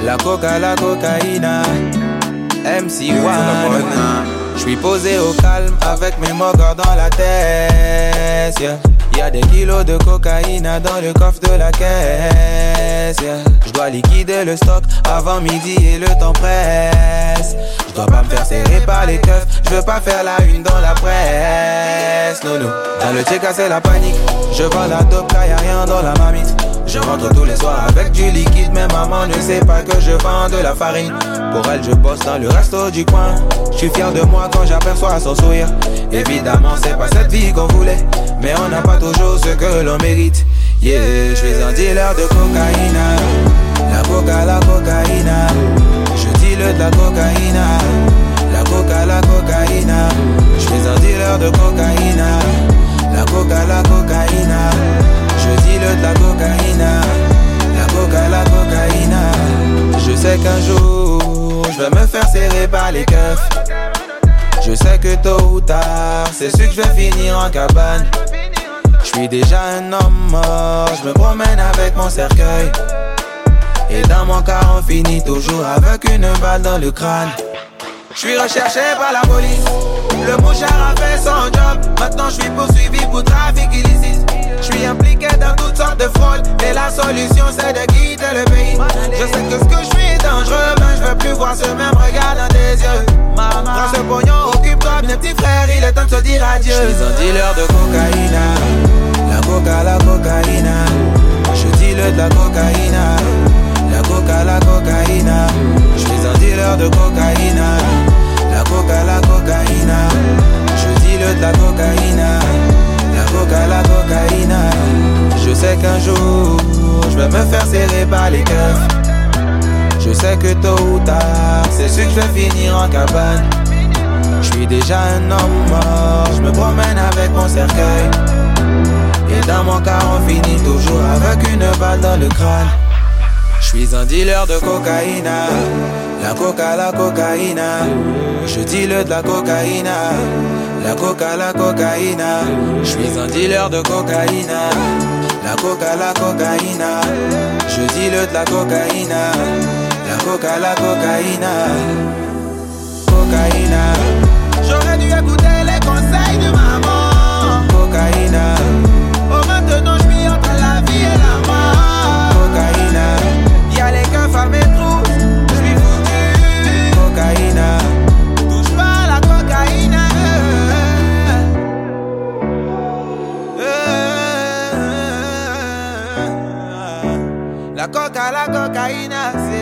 La cocaïna. MC1. J'suis posé au calme avec mes moqueurs dans la tête, yeah. Y'a des kilos de cocaïne dans le coffre de la caisse, yeah. J'dois liquider le stock avant midi et le temps presse. J'dois pas me faire serrer par les keufs, j'veux pas faire la une dans la presse. Non, non, dans le check c'est la panique. Je vends la dope car y'a rien dans la marmite. Je rentre tous les soirs avec du liquide, mais maman ne sait pas que je vends de la farine. Pour elle je bosse dans le resto du coin. Je suis fier de moi quand j'aperçois son sourire. Évidemment c'est pas cette vie qu'on voulait, mais on n'a pas toujours ce que l'on mérite. Yeah, je suis un dealer de cocaïne. La cocaïne. Je deal de la cocaïne. La cocaïne. Je suis un dealer de cocaïne. La cocaïne. Je deal de la cocaïne. La cocaïne. Je sais qu'un jour je vais me faire serrer par les keufs. Je sais que tôt ou tard c'est sûr que je vais finir en cabane. Je suis déjà un homme mort, je me promène avec mon cercueil. Et dans mon car on finit toujours avec une balle dans le crâne. Je suis recherché par la police, le mouchard a fait son job. Maintenant je suis poursuivi pour trafic illicite. Je suis impliqué dans toutes sortes de fraudes, et la solution c'est de quitter le pays. Je sais que ce que je suis est dangereux, mais je veux plus voir ce même regard dans tes yeux. Prends ce pognon, occupe-toi de mes petits frères, il est temps de se dire adieu. Je suis un dealer de cocaïne. La cocaïne. Je deal de la cocaïne. La cocaïne. Je suis un dealer de cocaïne. La cocaïne. Je deal de la cocaïne. La cocaïne. Je sais qu'un jour je vais me faire serrer par les keufs. Je sais que tôt ou tard c'est sûr que je vais finir en cabane. Je suis déjà un homme mort, je me promène avec mon cercueil. Et dans mon car on finit toujours avec une balle dans le crâne. Je suis un dealer de cocaïne. La cocaïne. Je deal de la cocaïne. La cocaïne. Je suis un dealer de cocaïne. La cocaïne. Je deal de la cocaïne. La cocaïne. Cocaïne. J'aurais dû écouter les conseils de maman. Cocaïne. Oh maintenant je vis entre la vie et la mort. Cocaïne. Y'a les keufs à mes trous, je suis foutu. Cocaïne. Touche pas à la cocaïne. La cocaïne,